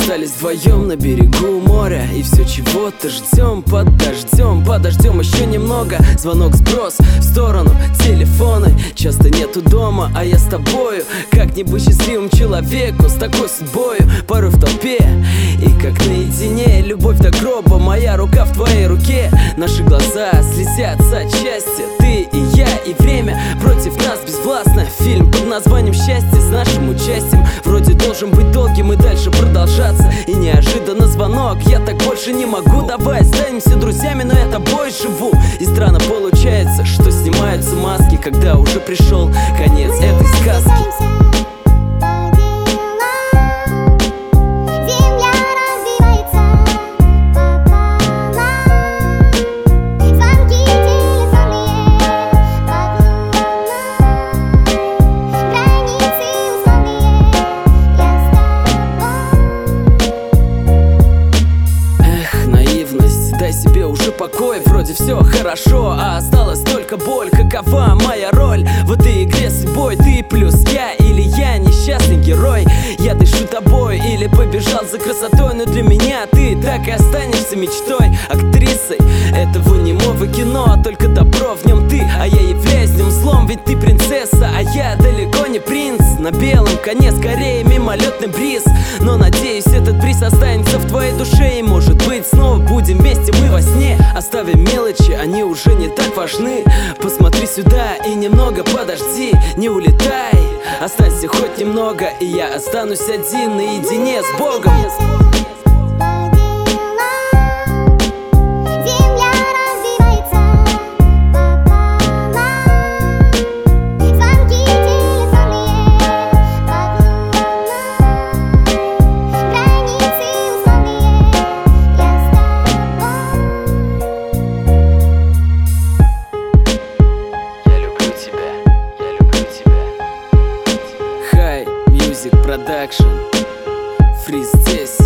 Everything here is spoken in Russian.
остались вдвоем на берегу моря, и все чего-то ждем, подождем еще немного. Звонок, сброс в сторону, телефоны часто нету дома, а я с тобою, как нибудь счастливым человеку, с такой судьбою, порой в толпе и как наедине. Любовь до гроба, моя рука в твоей руке. Наши глаза слезятся от счастья, ты и я, и время против нас безвластно. Фильм под названием «Счастье» с нашим участием вроде должен быть долгим и дальше продолжаться. И неожиданно звонок, я так больше не могу. Давай останемся друзьями, но я тобой живу. И странно получается, что снимаются маски, когда уже пришел конец этой сказки. Дай себе уже покой, вроде все хорошо, а осталась только боль. Какова моя роль в этой игре с судьбой? Ты плюс я, или я несчастный герой? Я дышу тобой или побежал за красотой? Но для меня ты так и останешься мечтой, актрисой этого немого кино. Только добро в нем ты, а я являюсь в нем злом. Ведь ты принцесса, а я далеко не принц. На белом коне скорее мимолетный бриз, но надеюсь, этот бриз останется в твоей душе. И может быть снова будем вместе мы во сне. Оставим мелочи, они уже не так важны. Посмотри сюда и немного подожди. Не улетай, останься хоть немного, и я останусь один наедине с Богом. High Music Production. Фриз здесь.